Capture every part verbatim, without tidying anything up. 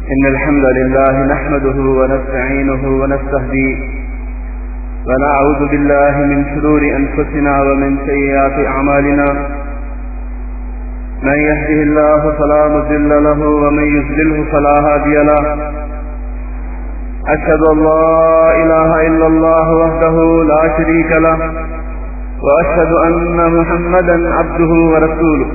إن الحمد لله نحمده ونستعينه ونستهديه ونعوذ بالله من شرور أنفسنا ومن سيئات أعمالنا من يهده الله فلا مضل له ومن يضلله فلا هادي له أشهد أن لا إله إلا الله وحده لا شريك له وأشهد أن محمدا عبده ورسوله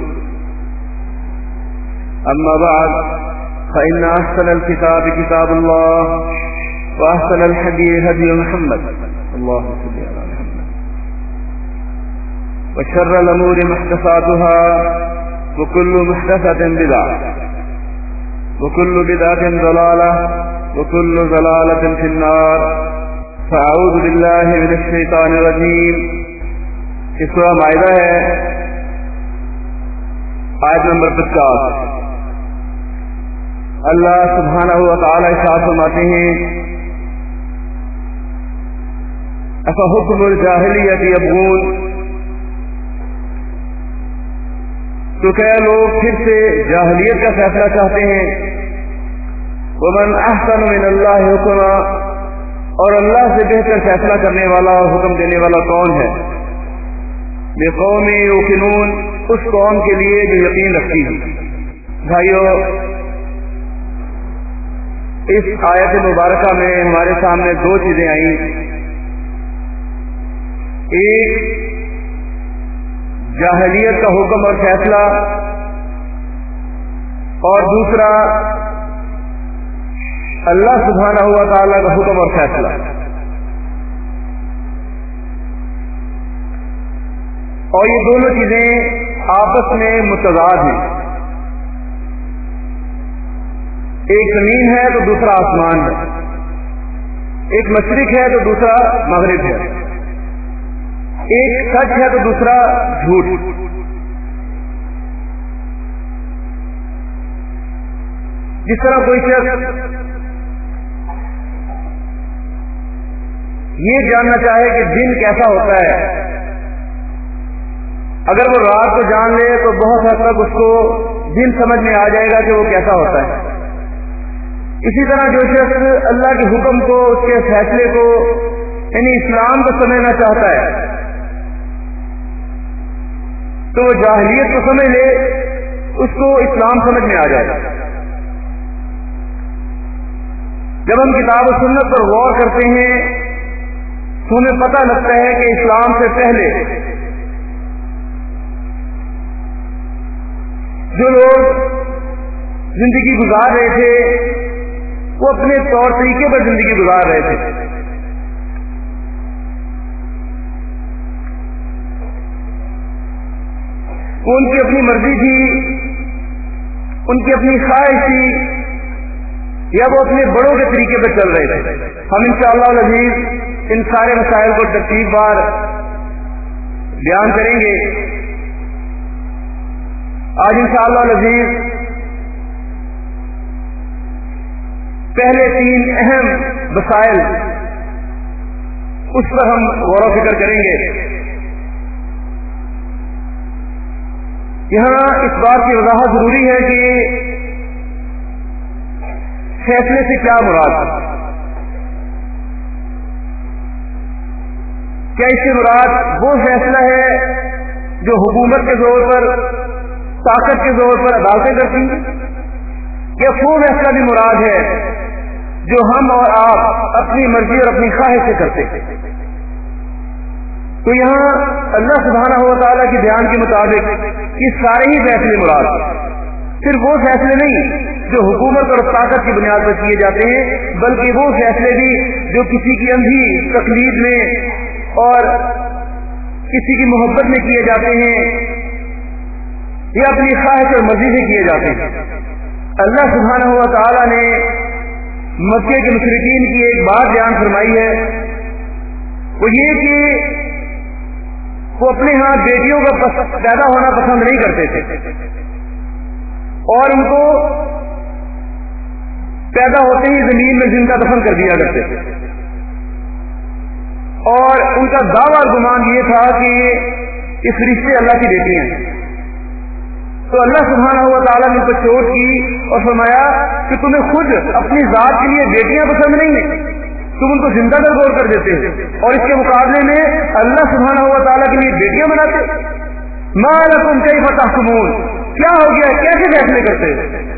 أما بعد فإن أحسن الكتاب كتاب الله وأحسن الحديث هدي محمد اللهم صل على محمد وشر الأمور محدثاتها وكل محدثة بدعة وكل بدعة ضلالة وكل ضلالة في النار فأعوذ بالله من الشيطان الرجيم سورہ مائدہ ہے آیت نمبر پچاس. اللہ سبحانہ و تعالی ارشاد فرماتے ہیں افحکم الجاہلیت یبغون، تو کیا لوگ پھر سے جاہلیت کا فیصلہ چاہتے ہیں؟ ومن احسن من اللہ حکما، اور اللہ سے بہتر فیصلہ کرنے والا اور حکم دینے والا کون ہے؟ لقوم یوقنون، اس قوم کے لیے جو یقین رکھتی ہے. بھائیو، اس آیت مبارکہ میں ہمارے سامنے دو چیزیں آئیں. ایک جاہلیت کا حکم اور فیصلہ، اور دوسرا اللہ سبحانہ و تعالیٰ کا حکم اور فیصلہ. اور یہ دونوں چیزیں آپس میں متضاد ہیں. ایک زمین ہے تو دوسرا آسمان ہے، ایک مشرق ہے تو دوسرا مغرب ہے، ایک سچ ہے تو دوسرا جھوٹ. جس طرح کوئی شخص یہ جاننا چاہے کہ دن کیسا ہوتا ہے، اگر وہ رات کو جان لے تو بہت حد تک اس کو دن سمجھ میں آ جائے گا کہ وہ کیسا ہوتا ہے. اسی طرح جو شخص اللہ کے حکم کو، اس کے فیصلے کو، یعنی اسلام کو سمجھنا چاہتا ہے تو وہ جاہلیت کو سمجھ لے، اس کو اسلام سمجھ میں آ جائے گا. جب ہم کتاب و سنت پر غور کرتے ہیں تو ہمیں پتہ لگتا ہے کہ اسلام سے پہلے جو لوگ زندگی گزار رہے تھے وہ اپنے طور طریقے پر زندگی گزار رہے تھے. وہ ان کی اپنی مرضی تھی، ان کی اپنی خواہش تھی، یا وہ اپنے بڑوں کے طریقے پر چل رہے تھے. ہم انشاءاللہ العزیز ان سارے مسائل کو ترتیب وار بیان کریں گے. آج انشاءاللہ العزیز پہلے تین اہم مسائل اس پر ہم غور و فکر کریں گے. یہاں اس بات کی وضاحت ضروری ہے کہ فیصلے سے کیا مراد ہے. کیا اس سے مراد وہ فیصلہ ہے جو حکومت کے زور پر، طاقت کے زور پر عدالتیں کرتی ہیں، یا وہ فیصلہ بھی مراد ہے جو ہم اور آپ اپنی مرضی اور اپنی خواہش سے کرتے ہیں؟ تو یہاں اللہ سبحانہ و تعالیٰ کے بیان کے مطابق یہ سارے ہی فیصلے مراد ہیں. صرف وہ فیصلے نہیں جو حکومت اور طاقت کی بنیاد پر کیے جاتے ہیں، بلکہ وہ فیصلے بھی جو کسی کی اندھی تقلید میں اور کسی کی محبت میں کیے جاتے ہیں یا اپنی خواہش اور مرضی سے کیے جاتے ہیں. اللہ سبحانہ و تعالیٰ نے مکے کے مشرکین کی ایک بات بیان فرمائی ہے، وہ یہ کہ وہ اپنے ہاں بیٹیوں کا پیدا ہونا پسند نہیں کرتے تھے اور ان کو پیدا ہوتے ہی زمین میں زندہ دفن کر دیا کرتے تھے. اور ان کا دعویٰ گمان یہ تھا کہ اس رشتے اللہ کی بیٹی ہیں. تو اللہ سبحانہ و تعالیٰ نے ان کو چوٹ کی اور فرمایا کہ تمہیں خود اپنی ذات کے لیے بیٹیاں پسند نہیں ہیں، تم ان کو زندہ در غور کر دیتے اور اس کے مقابلے میں اللہ سبحانہ و تعالیٰ کے لیے بیٹیاں بناتے. ما لکم کیف تحکمون، کیا ہو گیا، کیسے فیصلے کرتے؟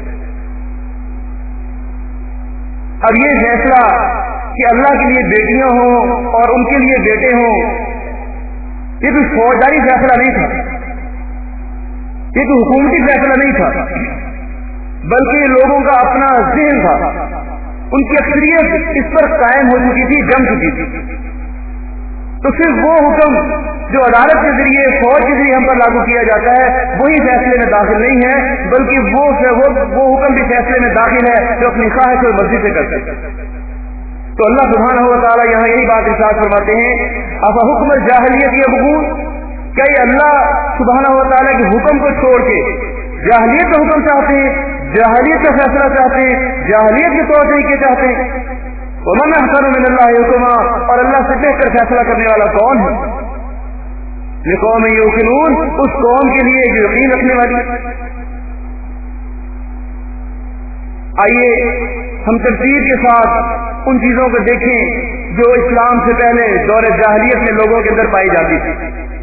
اب یہ فیصلہ کہ اللہ کے لیے بیٹیاں ہوں اور ان کے لیے بیٹے ہوں، یہ کوئی فوجداری فیصلہ نہیں تھا، یہ کوئی حکومتی فیصلہ نہیں تھا، بلکہ لوگوں کا اپنا ذہن تھا. ان کی اکثریت اس پر قائم ہو چکی تھی، جم چکی تھی. تو صرف وہ حکم جو عدالت کے ذریعے، فوج کے ذریعے ہم پر لاگو کیا جاتا ہے وہی فیصلے میں داخل نہیں ہے، بلکہ وہ وہ حکم بھی فیصلے میں داخل ہے جو اپنی خواہش اور مرضی سے کرتے ہیں. تو اللہ سبحانہ و تعالیٰ یہاں یہی بات ارشاد فرماتے ہیں، افا حکم الجاہلیت یبغون، کہ اللہ سبحانہ و تعالیٰ کے حکم کو چھوڑ کے جاہلیت کا حکم چاہتے ہیں، جاہلیت کا فیصلہ چاہتے ہیں، جاہلیت کے طور طریقے چاہتے ہیں. ومن احسن من اللہ حکما، اور اللہ سے بہتر فیصلہ کرنے والا کون ہے؟ لقوم یوقنون، اس قوم کے لیے جو یقین رکھنے والی. آئیے ہم ترتیب کے ساتھ ان چیزوں کو دیکھیں جو اسلام سے پہلے دور جاہلیت میں لوگوں کے اندر پائی جاتی تھی.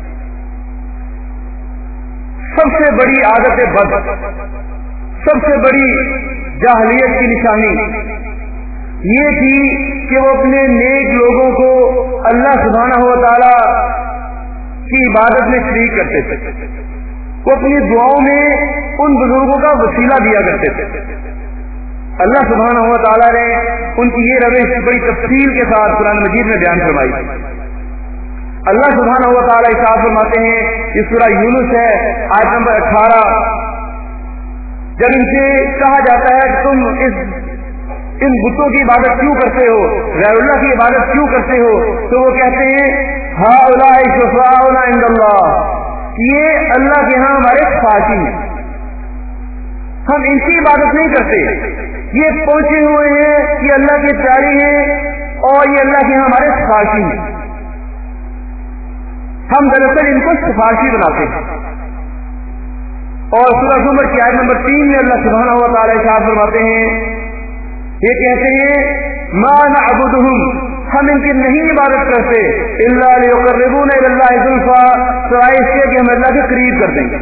سب سے بڑی عادت بد، سب سے بڑی جاہلیت کی نشانی یہ تھی کہ وہ اپنے نیک لوگوں کو اللہ سبحانہ و تعالی کی عبادت میں شریک کرتے تھے. وہ اپنی دعاؤں میں ان بزرگوں کا وسیلہ دیا کرتے تھے. اللہ سبحانہ و تعالیٰ نے ان کی یہ روش بڑی تفصیل کے ساتھ قرآن مجید میں بیان فرمائی. اللہ سبحانہ و تعالیٰ ارشاد فرماتے ہیں، یہ سورہ یونس ہے آیت نمبر اٹھارہ، جب ان سے کہا جاتا ہے کہ تم اس ان بتوں کی عبادت کیوں کرتے ہو، غیر اللہ کی عبادت کیوں کرتے ہو، تو وہ کہتے ہیں ہؤلاء شفعاؤنا عند اللہ، یہ اللہ کے ہاں ہمارے خواصی ہیں، ہم ان کی عبادت نہیں کرتے، یہ پہنچے ہوئے ہیں، یہ اللہ کے پیارے ہیں اور یہ اللہ کے ہاں ہمارے سفارشی ہیں، ہم دراصل ان کو سفارشی بناتے ہیں. اور سورہ زمر کی آیت نمبر تین میں اللہ سبحانہ و تعالیٰ ارشاد فرماتے ہیں، یہ کہتے ہیں ما نعبدہم، ہم ان کی نہیں عبادت کرتے الا لیقربونا الی اللہ زلفی، سوائے اس کے کہ ہم اللہ کے قریب کر دیں گے.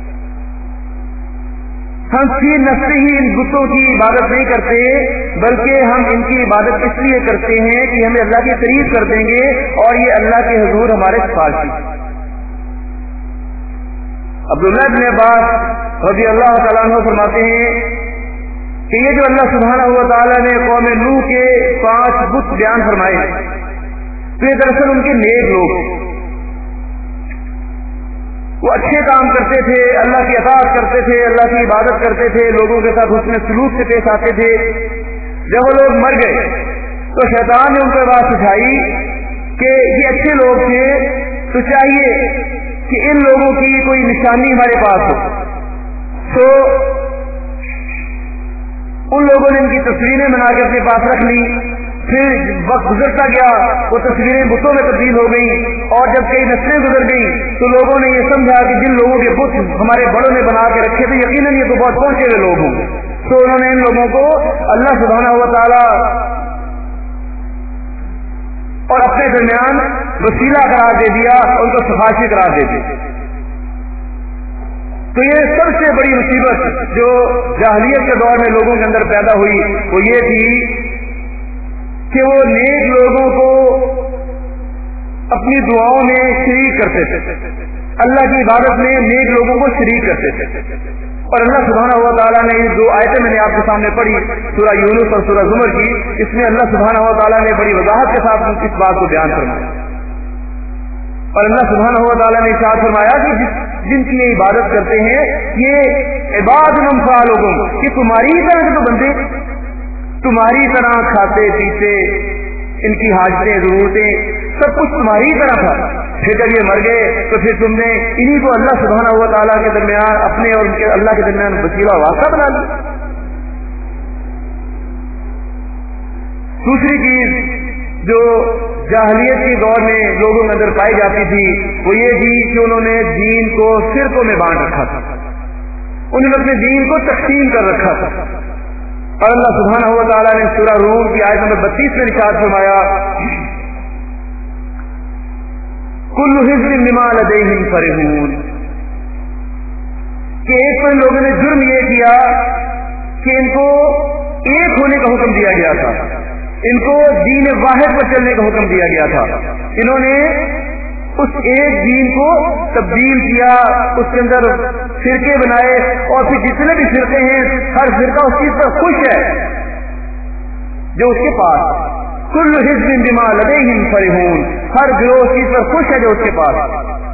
ہم فی نفسہ ہی ان بتوں کی عبادت نہیں کرتے، بلکہ ہم ان کی عبادت اس لیے کرتے ہیں کہ ہمیں اللہ کے قریب کر دیں گے اور یہ اللہ کے حضور ہمارے سفارشی. عبداللہ بن عباس رضی اللہ تعالیٰ عنہ فرماتے ہیں کہ یہ جو اللہ سبحانہ و تعالیٰ نے قوم نوح کے پانچ بت بیان فرمائے تو یہ دراصل ان کے نیک لوگ، وہ اچھے کام کرتے تھے، اللہ کی اطاعت کرتے تھے، اللہ کی عبادت کرتے تھے، لوگوں کے ساتھ حسن سلوک سے پیش آتے تھے. جب وہ لوگ مر گئے تو شیطان نے ان کو بات سکھائی کہ یہ اچھے لوگ تھے، تو چاہیے کہ ان لوگوں کی کوئی نشانی ہمارے پاس ہو. تو ان لوگوں نے ان کی تصویریں بنا کے اپنے پاس رکھ لی. پھر وقت گزرتا گیا، وہ تصویریں بتوں میں تبدیل ہو گئی، اور جب کئی نسلیں گزر گئیں تو لوگوں نے یہ سمجھا کہ جن لوگوں کے بت ہمارے بڑوں نے بنا کے رکھے تھے یقیناً یہ تو بہت پہنچے ہوئے لوگ ہوں گے. تو انہوں نے ان لوگوں کو اللہ سبحانہ و تعالی اور اپنے درمیان وسیلہ قرار دے دیا، ان کو سفارشی قرار دے دی. تو یہ سب سے بڑی مصیبت جو جاہلیت کے دور میں لوگوں کے اندر پیدا ہوئی وہ یہ تھی کہ وہ نیک لوگوں کو اپنی دعاؤں میں شریک کرتے تھے، اللہ کی عبادت میں نیک لوگوں کو شریک کرتے تھے. اور اللہ سبحانہ و تعالیٰ نے جو آیتیں میں نے آپ کے سامنے پڑھی سورہ یونس اور سورہ زمر کی، اس میں اللہ سبحانہ و تعالیٰ نے بڑی وضاحت کے ساتھ اس بات کو بیان فرمایا. اور اللہ سبحانہ و تعالیٰ نے ارشاد فرمایا کہ جن کی یہ عبادت کرتے ہیں یہ عباد امثالکم، کہ تمہاری ہی طرح کے تو بندے، تمہاری طرح کھاتے پیتے، ان کی حاجتیں ضرورتیں سب کچھ تمہاری طرح تھا. پھر جب یہ مر گئے تو پھر تم نے انہی کو اللہ سبحانہ و تعالیٰ کے درمیان اپنے اور ان کے اللہ کے درمیان وسیلہ واسطہ بنا لیا. دوسری چیز جو جاہلیت کے دور میں لوگوں کے اندر پائی جاتی تھی وہ یہ تھی کہ انہوں نے دین کو فرقوں میں بانٹ رکھا تھا، انہوں نے اپنے دین کو تقسیم کر رکھا تھا. اور اللہ سبحانہ و تعالیٰ نے سورہ روم کی آیت نمبر بتیس میں ارشاد فرمایا کل حزب بما لدیہم فرحون، کہ ایک پر لوگوں نے جرم یہ کیا کہ ان کو ایک ہونے کا حکم دیا گیا تھا، ان کو دین واحد پر چلنے کا حکم دیا گیا تھا، انہوں نے اس ایک دین کو تبدیل کیا، اس کے اندر فرقے بنائے، اور پھر جتنے بھی فرقے ہیں ہر فرقہ اس چیز پر خوش ہے جو اس کے پاس، کل حزب بما لدیہم فرحون، ہر گروہ اس چیز پر خوش ہے جو اس کے پاس۔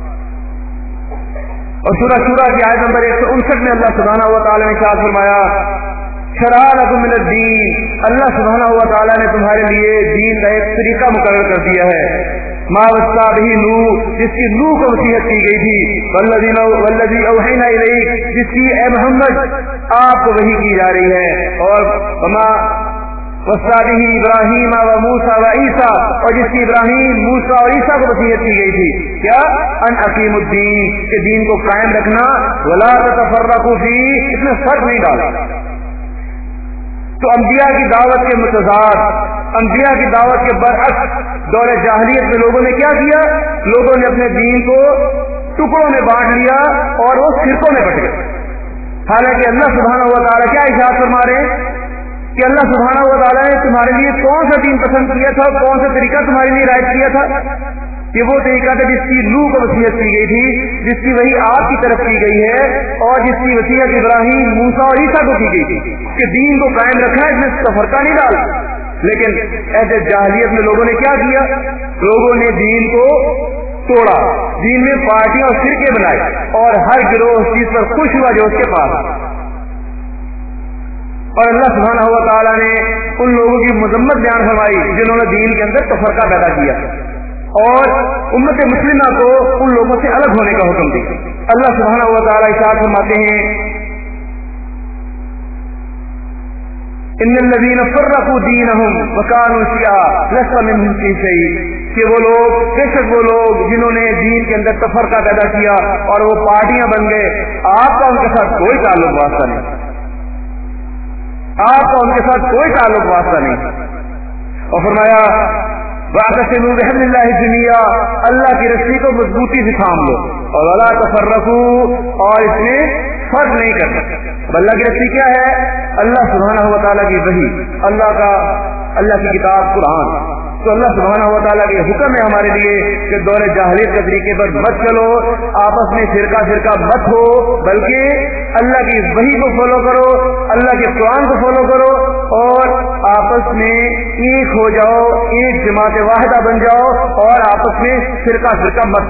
اور سورہ شورى کی آیت نمبر ایک سو انسٹھ میں اللہ سبحانہ و تعالیٰ نے ارشاد فرمایا شرع لکم من الدین، اللہ سبحانہ و تعالیٰ نے تمہارے لیے دین کا ایک طریقہ مقرر کر دیا ہے، ما وصى به نوح، جس کی نوح کو وصیت کی گئی تھی، والذی والذی اوحینا الیک، جس کی اے محمد آپ کو وحی کی جا رہی ہے، اور وما وصى به ابراہیم و موسیٰ و عیسیٰ، اور جس کی ابراہیم، موسیٰ اور عیسیٰ کو وصیت کی گئی تھی، کیا ان اقیم الدین، کہ دین کو قائم رکھنا، ولا تتفرقوا فیہ، اس میں فرق نہیں ڈالا۔ تو انبیاء کی دعوت کے متضاد، انبیاء کی دعوت کے برعکس دور جاہلیت میں لوگوں نے کیا کیا؟ لوگوں نے اپنے دین کو ٹکڑوں میں بانٹ لیا اور وہ فرقوں میں بٹ گئے، حالانکہ اللہ سبحانہ و تعالیٰ کیا ارشاد فرما رہے ہیں کہ اللہ سبحانہ و تعالیٰ نے تمہارے لیے کون سا دین پسند کیا تھا، کون سا طریقہ تمہارے لیے رائج کیا تھا، کہ وہ طریقہ تھا جس کی نوح کو وصیت کی گئی تھی، جس کی وہی آپ کی طرف کی گئی ہے، اور جس کی وصیت ابراہیم، موسیٰ اور عیسیٰ کو کی گئی تھی کہ دین کو قائم رکھنا ہے، اس میں تفرقہ نہیں ڈالا۔ لیکن ایسے جاہلیت میں لوگوں نے کیا کیا؟ لوگوں نے دین کو توڑا، دین میں پارٹیاں اور فرقے بنائے، اور ہر گروہ اس چیز پر خوش ہوا جو اس کے پاس۔ اور اللہ سبحانہ و تعالیٰ نے ان لوگوں کی مذمت بیان فرمائی جنہوں نے دین کے اندر تفرقہ پیدا کیا، اور امت مسلمہ کو ان لوگوں سے الگ ہونے کا حکم دیا۔ اللہ سبحانہ و تعالیٰ ارشاد فرماتے ہیں ان الذین فرقوا دینہم وکانوا شیعا لست منہم فی شیء، کہ وہ لوگ، بے شک وہ لوگ جنہوں نے دین کے اندر تفرقہ پیدا کیا اور وہ پارٹیاں بن گئے، آپ کا ان کے ساتھ کوئی تعلق واسطہ نہیں، آپ کا ان کے ساتھ کوئی تعلق واسطہ نہیں۔ اور فرمایا واعتصموا بحبل اللہ جميعا، اللہ کی رسی کو مضبوطی سے تھام لو، اور ولا تفرقوا، اور اس میں فرق نہیں کرنا۔ اللہ کی رسی کیا ہے؟ اللہ سبحانہ و تعالیٰ کی وحی، اللہ کا اللہ کی کتاب قرآن۔ تو اللہ سبحانہ و تعالیٰ کے حکم ہے ہمارے لیے کہ دور جاہلیت کے طریقے پر مت چلو، آپس میں فرقہ فرقہ مت ہو، بلکہ اللہ کی وحی کو فالو کرو، اللہ کے قرآن کو فالو کرو، اور آپس میں ایک ہو جاؤ، ایک جماعت واحدہ بن جاؤ، اور آپس میں فرقہ فرقہ مت۔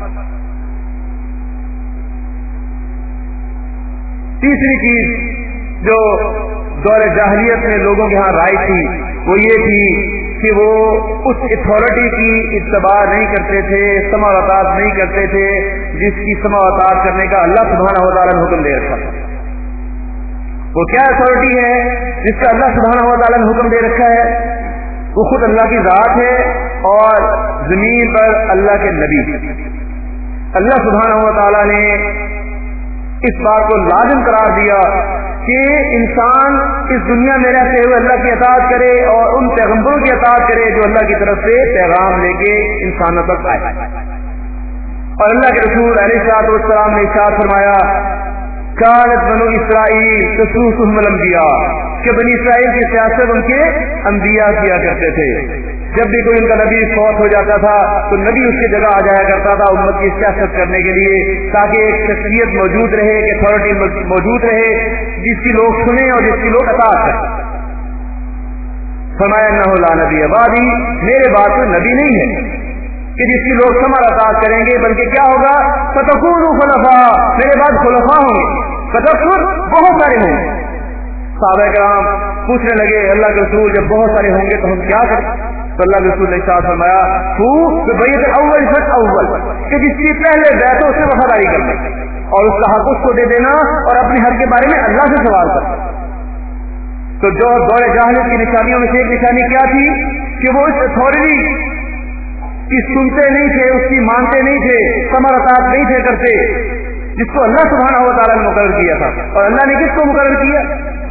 تیسری چیز جو دور جاہلیت میں لوگوں کے ہاں رائج تھی وہ یہ تھی کہ وہ اس اتھارٹی کی اتباع نہیں کرتے تھے، سماع و اطاعت نہیں کرتے تھے جس کی سماع و اطاعت کرنے کا اللہ سبحانہ و تعالیٰ نے حکم دے رکھا ہے۔ وہ کیا اتھارٹی ہے جس کا اللہ سبحانہ و تعالیٰ نے حکم دے رکھا ہے؟ وہ خود اللہ کی ذات ہے، اور زمین پر اللہ کے نبی۔ اللہ سبحانہ و تعالیٰ نے اس بات کو لازم قرار دیا کہ انسان اس دنیا میں رہتے ہوئے اللہ کی اطاعت کرے اور ان پیغمبروں کی اطاعت کرے جو اللہ کی طرف سے پیغام لے کے انسانوں تک آئے۔ اور اللہ کے رسول علیہ الصلوۃ والسلام نے ارشاد فرمایا کانت بنو اسرائیل تسوسهم الانبیاء، کہ بنی اسرائیل کی سیاست ان کے انبیاء کیا کرتے تھے۔ جب بھی کوئی ان کا نبی فوت ہو جاتا تھا تو نبی اس کی جگہ آ جایا کرتا تھا امت کی سیاست کرنے کے لیے، تاکہ ایک شخصیت موجود رہے، ایک اتھارٹی موجود رہے جس کی لوگ سنیں اور جس کی لوگ اطاعت کریں۔ فرمایا انہ لا نبی بعدی، میرے بعد کوئی نبی نہیں ہے کہ جس کی لوگ سماع اطاعت کریں گے، بلکہ کیا ہوگا؟ فتکونوا خلفاء، میرے بعد خلفاء ہوں گے، فتکون بہت سارے ہوں گے۔ صحابہ کرام پوچھنے لگے اللہ کے رسول جب بہت سارے ہوں گے تو ہم کیا کریں؟ تو اللہ کے رسول نے ارشاد فرمایا تو بیعت اول شرط اول، کہ جس کی پہلے بیعت اس سے وفاداری کرنا اور اس کا حق اس کو دے دینا اور اپنے حق کے بارے میں اللہ سے سوال کرنا۔ تو جو دور جاہلیت کی نشانیوں میں سے ایک نشانی کیا تھی کہ وہ اس اتھارٹی کی سنتے نہیں تھے، اس کی مانتے نہیں تھے، سماع اطاعت نہیں تھے کرتے جس کو اللہ سبحانہ و تعالیٰ نے مقرر کیا تھا۔ اور اللہ نے کس کو مقرر کیا؟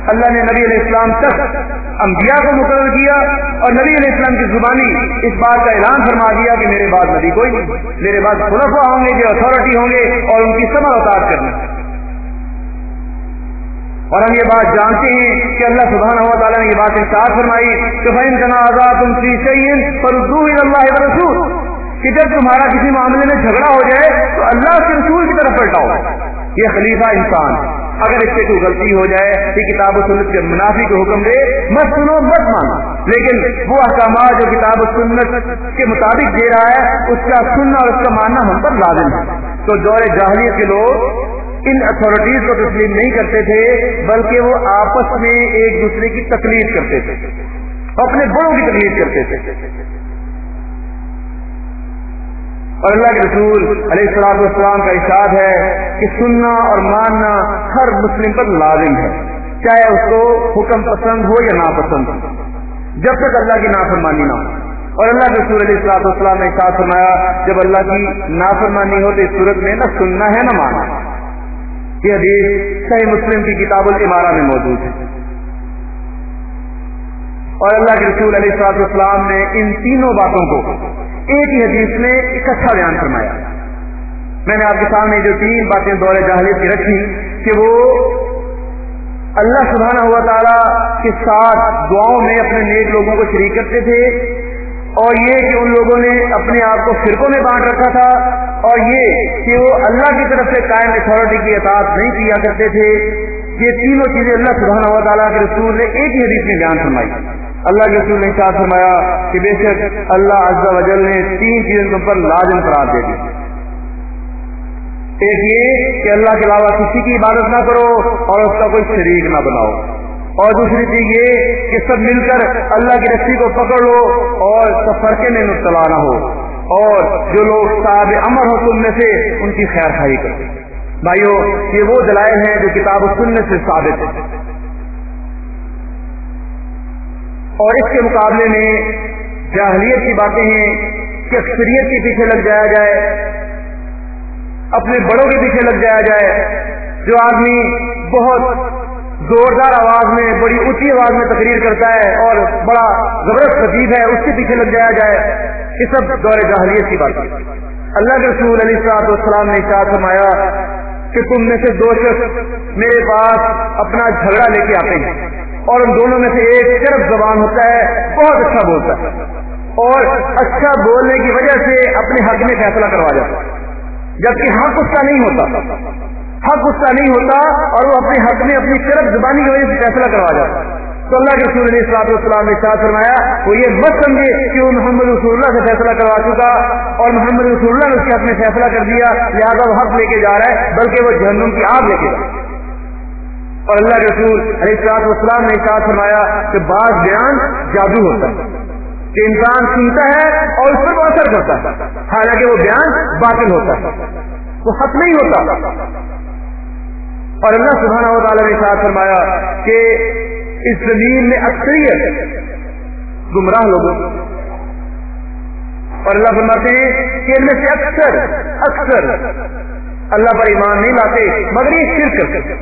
اللہ نے نبی علیہ السلام تک انبیاء کو مقرر کیا اور نبی علیہ السلام کی زبانی اس بات کا اعلان فرما دیا کہ میرے بعد نبی کوئی نہیں، میرے بعد خلفاء ہوں گے جو اتھارٹی ہوں گے اور ان کی سماع اطاعت کرنا۔ اور ہم یہ بات جانتے ہیں کہ اللہ سبحانہ و تعالیٰ نے یہ بات ارشاد فرمائی کہ فَإِن تَنَازَعْتُمْ فِي شَيْءٍ فَرُدُّوهُ إِلَى اللَّهِ وَالرَّسُولِ، کہ جب تمہارا کسی معاملے میں جھگڑا ہو جائے تو اللہ کے رسول کی طرف پلٹاؤ۔ یہ خلیفہ انسان اگر اس سے کوئی غلطی ہو جائے کہ کتاب و سنت کے منافی کو حکم دے مت سنو مت مانو، لیکن وہ احکامات جو کتاب و سنت کے مطابق دے رہا ہے اس کا سننا اور اس کا ماننا ہم پر لازم ہے۔ تو دور جاہلیت کے لوگ ان اتھارٹیز کو تسلیم نہیں کرتے تھے بلکہ وہ آپس میں ایک دوسرے کی تقلید کرتے تھے، اپنے بڑوں کی تقلید کرتے تھے۔ اور اللہ کے رسول علیہ الصلوۃ والسلام کا ارشاد ہے کہ سننا اور ماننا ہر مسلم پر لازم ہے، چاہے اس کو حکم پسند ہو یا ناپسند ہو، جب تک اللہ کی نافرمانی نہ ہو۔ اور اللہ کے رسول علیہ الصلوۃ والسلام نے ارشاد فرمایا جب اللہ کی نافرمانی ہو تو اس صورت میں نہ سننا ہے نہ ماننا۔ یہ حدیث صحیح مسلم کی کتاب الامارہ میں موجود ہے۔ اور اللہ کے رسول علیہ الصلوۃ والسلام نے ان تینوں باتوں کو ایک ہی حدیث میں اکٹھا بیان فرمایا۔ میں نے آپ کے سامنے جو تین باتیں دور جاہلیت کی رکھی کہ وہ اللہ سبحانہ و تعالیٰ کے ساتھ دعاؤں میں اپنے نیک لوگوں کو شریک کرتے تھے، اور یہ کہ ان لوگوں نے اپنے آپ کو فرقوں میں بانٹ رکھا تھا، اور یہ کہ وہ اللہ کی طرف سے قائم اتھارٹی کی اطاعت نہیں کیا کرتے تھے۔ یہ تینوں چیزیں اللہ سبحانہ و تعالیٰ کے رسول نے ایک ہی حدیث میں بیان فرمائی۔ اللہ کے رسول نے ارشاد فرمایا کہ بے شک اللہ عز و جل نے تین چیزوں پر لازم قرار دے دی۔ ایک یہ کہ اللہ کے علاوہ کسی کی عبادت نہ کرو اور اس کا کوئی شریک نہ بناؤ، اور دوسری چیز یہ کہ سب مل کر اللہ کی رسی کو پکڑ لو اور تفرقے میں مبتلا نہ ہو، اور جو لوگ صاحب امر ہو تم میں سے ان کی خیر خواہی کرو۔ بھائیو، یہ وہ دلائل ہیں جو کتاب و سنت سے ثابت ہے، اور اس کے مقابلے میں جاہلیت کی باتیں ہیں کہ اکثریت کے پیچھے لگ جایا جائے، اپنے بڑوں کے پیچھے لگ جایا جائے، جو آدمی بہت زوردار آواز میں بڑی اونچی آواز میں تقریر کرتا ہے اور بڑا زبردست خطیب ہے اس کے پیچھے لگ جایا جائے، یہ سب دور جاہلیت کی بات ہے۔ اللہ کے رسول علیہ الصلوۃ والسلام نے ارشاد فرمایا کہ تم میں سے دو شخص میرے پاس اپنا جھگڑا لے کے آتے ہیں، اور ان دونوں میں سے ایک چرب زبان ہوتا ہے، بہت اچھا بولتا ہے، اور اچھا بولنے کی وجہ سے اپنے حق میں فیصلہ کروا جاتا ہے، جبکہ حق اس کا نہیں ہوتا، حق اس کا نہیں ہوتا اور وہ اپنے حق میں اپنی چرب زبانی کی وجہ سے فیصلہ کروا جاتا ہے۔ تو اللہ کے رسول علیہ الصلوۃ والسلام نے ارشاد فرمایا وہ یہ مت سمجھے کہ وہ محمد رسول اللہ سے فیصلہ کروا چکا اور محمد رسول اللہ نے اس کے حق میں فیصلہ کر دیا لہذا وہ حق لے کے جا رہا ہے، بلکہ وہ جہنم کی آگ لے کے جا رہا ہے۔ اور اللہ کے رسول علیہ الصلوۃ والسلام نے ارشاد فرمایا کہ بعض بیان جادو ہوتا ہے کہ انسان سنتا ہے اور اس پر اثر کرتا ہے، حالانکہ وہ بیان باطل ہوتا ہے، وہ حق نہیں ہوتا۔ اور اللہ سبحانہ و تعالیٰ نے ارشاد فرمایا کہ اس زمین میں اکثریت گمراہ لوگوں، اور اللہ فرماتے ہیں کہ ان میں سے اکثر اکثر اللہ پر ایمان نہیں لاتے مگر یہ شرک کرتے۔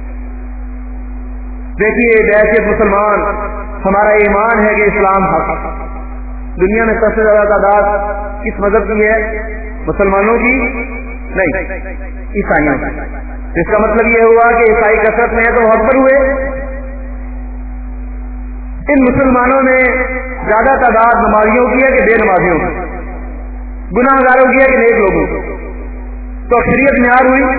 دیکھیے دہشت مسلمان، ہمارا ایمان ہے کہ اسلام حق، دنیا میں سب سے زیادہ تعداد کس مذہب کی ہے؟ مسلمانوں کی نہیں، عیسائیوں کی۔ جس کا مطلب یہ ہوا کہ عیسائی کثرت میں ہے تو حق پر ہوئے۔ ان مسلمانوں میں زیادہ تعداد نمازیوں کی ہے کہ بے نمازیوں کی، گناہ گاروں کی ہے کہ نیک لوگوں کی؟ تو اکثریت معیار ہوئی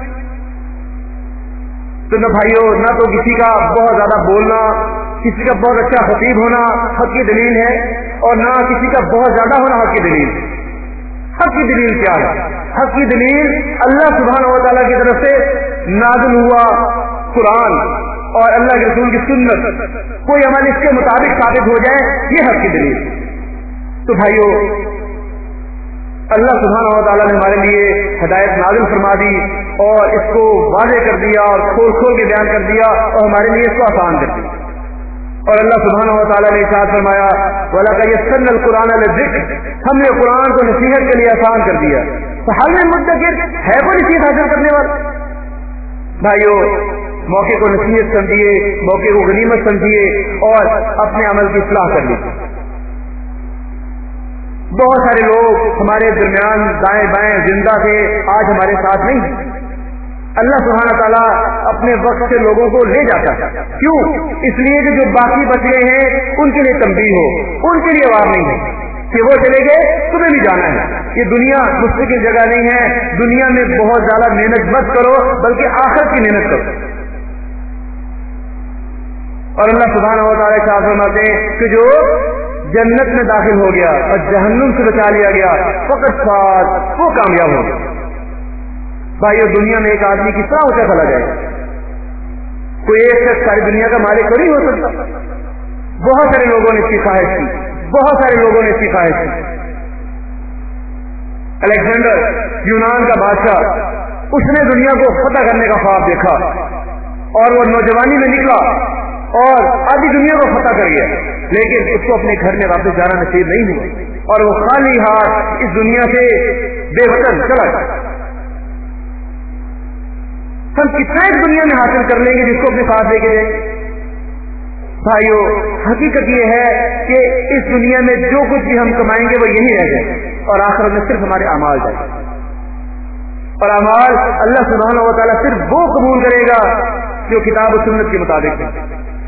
تو نہ بھائیوں، نہ تو کسی کا بہت زیادہ بولنا، کسی کا بہت اچھا خطیب ہونا حق کی دلیل ہے، اور نہ کسی کا بہت زیادہ ہونا حق کی دلیل ہے۔ حق کی دلیل کیا ہے؟ حق کی دلیل اللہ سبحانہ و تعالیٰ کی طرف سے نازل ہوا قرآن اور اللہ کے رسول کی سنت، کوئی عمل اس کے مطابق ثابت ہو جائے، یہ حق کی دلیل۔ تو بھائیو، اللہ سبحانہ و تعالیٰ نے ہمارے لیے ہدایت نازل فرما دی اور اس کو واضح کر دیا اور کھول کھول کے بیان کر دیا اور ہمارے لیے اس کو آسان کر دیا۔ اور اللہ سبحانہ و تعالیٰ نے ارشاد فرمایا وَلَقَدْ يَسَّرْنَا الْقُرْآنَ لِلذِّكْرِ، ہم نے قرآن کو نصیحت کے لیے آسان کر دیا۔ تو حل میں مدکر ہے کوئی نصیحت حاصل کرنے والا؟ بھائیو، موقع کو نصیحت سمجھیے، موقع کو غنیمت سمجھیے اور اپنے عمل کی اصلاح کر لیجیے۔ بہت سارے لوگ ہمارے درمیان دائیں بائیں زندہ تھے، آج ہمارے ساتھ نہیں ہیں۔ اللہ سبحانہ تعالیٰ اپنے وقت سے لوگوں کو لے جاتا ہے، کیوں؟ اس لیے کہ جو باقی بچ گئے ہیں ان کے لیے تنبیہ ہو، ان کے لیے وارننگ ہے کہ وہ چلے گئے، تمہیں بھی جانا ہے۔ یہ دنیا مستقل جگہ نہیں ہے، دنیا میں بہت زیادہ محنت مت کرو بلکہ آخرت کی محنت کرو۔ اور اللہ سبحانہ و تعالیٰ ارشاد فرماتے ہیں کہ جو جنت میں داخل ہو گیا اور جہنم سے بچا لیا گیا فقط فاز، وہ کامیاب ہو گیا۔ بھائیو، دنیا میں ایک آدمی کس طرح اونچا چلا جائے گا؟ کوئی ایک شخص ساری دنیا کا مالک تو نہیں ہو سکتا۔ بہت سارے لوگوں نے اس کی خواہش کی، بہت سارے لوگوں نے اس کی خواہش کی۔ الیگزینڈر یونان کا بادشاہ، اس نے دنیا کو فتح کرنے کا خواب دیکھا اور وہ نوجوانی میں نکلا اور آدھی دنیا کو فتح کر گیا، لیکن اس کو اپنے گھر میں واپس جانا نصیب نہیں ہوا اور وہ خالی ہاتھ اس دنیا سے بے وطن چلا گیا۔ ہم کتنا اس دنیا میں حاصل کر لیں گے جس کو اپنے ساتھ لے کے جائیں؟ بھائیو، حقیقت یہ ہے کہ اس دنیا میں جو کچھ بھی ہم کمائیں گے وہ یہی رہ جائے اور آخرت میں صرف ہمارے اعمال جائیں، اور اعمال اللہ سبحانہ و تعالیٰ صرف وہ قبول کرے گا جو کتاب و سنت کے مطابق ہے۔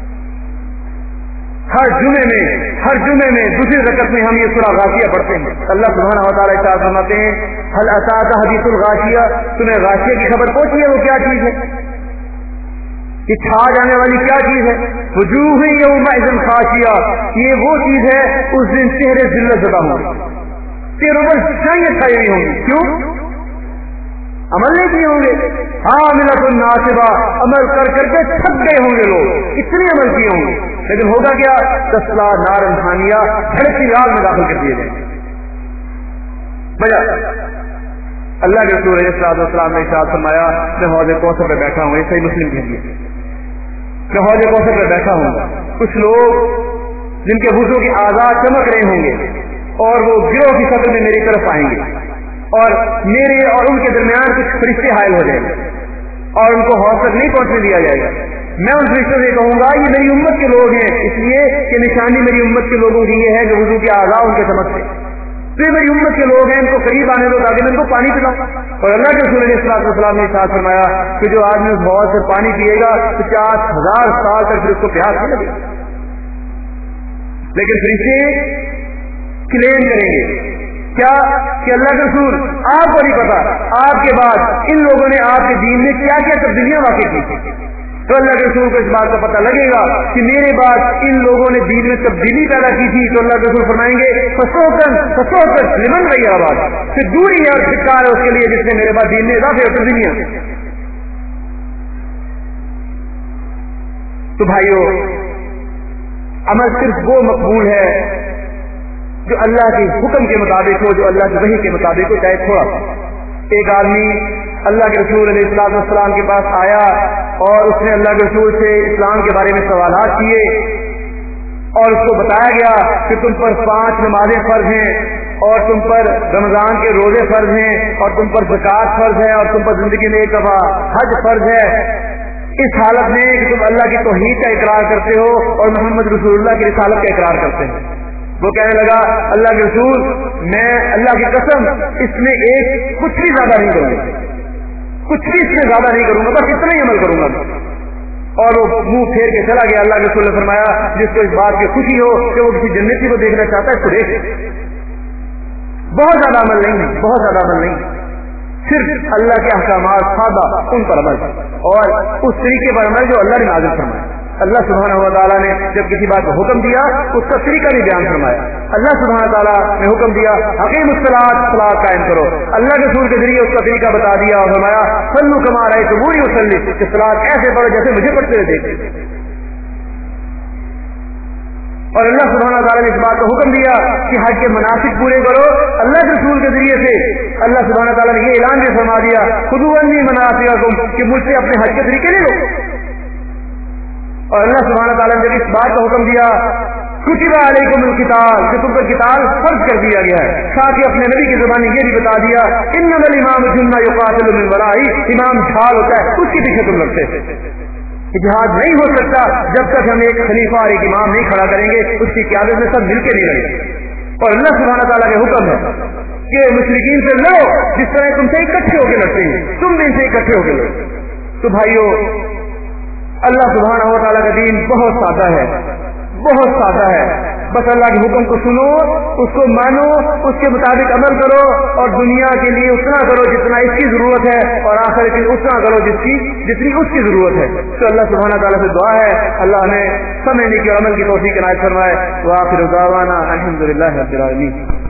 ہر جمعے میں ہر جمعے میں دوسری رکعت میں ہم یہ سورہ غاشیہ پڑھتے ہیں۔ اللہ سبحانہ و تعالیٰ ارشاد فرماتے ہیں هل اتاک حدیث الغاشیہ، تمہیں غاشیہ کی خبر پہنچی ہے؟ وہ کیا چیز ہے؟ کہ چھا جانے والی کیا چیز ہے؟ وجوہ یومئذ خاشیہ، یہ وہ چیز ہے اس دن چہرے ذلت زدہ ہوں گے، چہروں پر جنگ چھائی ہوئی ہوں گی۔ کیوں؟ عمل نہیں کیے ہوں گے۔ عاملۃ ناصبہ، عمل کر کر کے تھک گئے ہوں گے لوگ، اتنے عمل کیے ہوں گے، لیکن ہوگا کیا؟ تسلا نارا حامیہ، بھڑکتی آگ میں داخل کر دیے گئے۔ بجا اللہ کے رسول علیہ الصلوۃ والسلام نے ارشاد فرمایا، میں حوض کوثر پہ بیٹھا ہوں، یہ صحیح مسلم کے لیے، میں حوض کوثر پہ بیٹھا ہوں، کچھ لوگ جن کے وضو کے اعضاء چمک رہے ہوں گے اور وہ گروہ کی شکل میں میری طرف آئیں گے اور میرے اور ان کے درمیان کچھ فرشتے حائل ہو جائیں گے اور ان کو حوض تک نہیں پہنچنے دیا جائے گا۔ میں ان فرشتوں سے کہوں گا یہ میری امت کے لوگ ہیں، اس لیے کہ نشانی میری امت کے لوگوں کی یہ ہے کہ وضو کے اعضاء ان کے چمکتے، تو یہ میری امت کے لوگ ہیں، ان کو قریب آنے دو تاکہ میں ان کو پانی پلاؤں۔ اور اللہ کے رسول علیہ الصلوۃ والسلام نے ارشاد فرمایا کہ جو آدمی اس حوض سے پانی پیے گا پچاس ہزار سال تک پھر اس کو پیاس نہیں لگے گی۔ لیکن فرشتے کلیم کریں گے کیا کہ اللہ کے رسول آپ کو نہیں پتا آپ کے بعد ان لوگوں نے آپ کے دین میں کیا کیا تبدیلیاں واقع کی تھی۔ تو اللہ کے رسول کو اس بات کا پتہ لگے گا کہ میرے بعد ان لوگوں نے دین میں تبدیلی پیدا کی تھی، تو اللہ کے رسول فرمائیں گے فسوکن فسوکن لمن رہی آواز، پھر دوری ہے اور چھٹکار ہے اس کے لیے جس نے میرے بعد دین میں اضافے اور تبدیلیاں۔ تو بھائیو، عمل صرف وہ مقبول ہے جو اللہ کے حکم کے مطابق ہو، جو اللہ کی وحی کے مطابق ہو، چاہے تھوڑا سا۔ ایک آدمی اللہ کے رسول علیہ الصلوۃ والسلام کے پاس آیا اور اس نے اللہ کے رسول سے اسلام کے بارے میں سوالات کیے اور اس کو بتایا گیا کہ تم پر پانچ نمازیں فرض ہیں اور تم پر رمضان کے روزے فرض ہیں اور تم پر زکوٰۃ فرض ہے اور تم پر زندگی میں ایک دفعہ حج فرض ہے۔ اس حالت میں کہ تم اللہ کی توحید کا اقرار کرتے ہو اور محمد رسول اللہ کی رسالت کا اقرار کرتے ہیں۔ وہ کہنے لگا اللہ کے رسول میں اللہ کی قسم اس میں ایک کچھ بھی زیادہ نہیں کروں گا، کچھ بھی اس میں زیادہ نہیں کروں گا، بس اتنا ہی عمل کروں گا۔ اور وہ منہ پھیر کے چلا گیا۔ اللہ کے رسول نے فرمایا جس کو اس بات کی خوشی ہو کہ وہ کسی جنتی کو دیکھنا چاہتا ہے اس کو دیکھ۔ بہت زیادہ عمل نہیں، بہت زیادہ عمل نہیں، صرف اللہ کے احکامات سادہ ان پر عمل اور اس طریقے پر عمل جو اللہ نے نازل فرمایا۔ اللہ سبحانہ و تعالیٰ نے جب کسی بات کو حکم دیا اس کا طریقہ بھی بیان فرمایا۔ اللہ سبحانہ تعالیٰ نے حکم دیا حقیم الصلاۃ، صلاۃ قائم کرو، اللہ کے رسول کے ذریعے اس کا طریقہ بتا دیا اور فرمایا صلوا کما رأیتمونی اصلی، کہ صلاۃ ایسے پڑھو جیسے مجھے پڑھتے ہوئے دیکھتے۔ اور اللہ سبحانہ تعالیٰ نے اس بات کا حکم دیا کہ حج کے مناسک پورے کرو، اللہ کے رسول کے ذریعے سے اللہ سبحانہ تعالیٰ نے یہ اعلان بھی فرما دیا خذوا عنی مناسککم، کہ مجھ سے اپنے حج کے طریقے لے لو۔ اور اللہ سبحانہ تعالیٰ نے جب اس بات کا حکم دیا کتب علیکم القتال، کہ تم پر قتال فرض کر دیا گیا ہے، ساتھ ہی اپنے نبی کی زبانی یہ بھی بتا دیا انما الامام جنہ یقاتل من ورائی، امام ڈھال ہوتا ہے اس کے پیچھے تم لگتے تھے۔ جہاد نہیں ہو سکتا جب تک ہم ایک خلیفہ اور ایک امام نہیں کھڑا کریں گے، اس کی قیادت میں سب مل کے نہیں لڑیں گے. اور اللہ سبحانہ تعالیٰ کے حکم ہے کہ مشرکین سے لڑو جس طرح تم سے اکٹھے ہو کے لڑتے ہیں، تم بھی ان سے اکٹھے ہو کے لڑو. تو بھائیو، اللہ سبحانہ و تعالیٰ کا دین بہت سادہ ہے، بہت سادہ ہے. بس اللہ کے حکم کو سنو، اس کو مانو، اس کے مطابق عمل کرو، اور دنیا کے لیے اتنا کرو جتنا اس کی ضرورت ہے، اور آخر کے لیے اتنا کرو جس کی جتنی اس کی ضرورت ہے. تو اللہ سبحانہ تعالیٰ سے دعا ہے اللہ ہمیں سمجھنے کی عمل کی توفیق عنایت فرمائے. وآخر دعوانا الحمدللہ رب العالمین.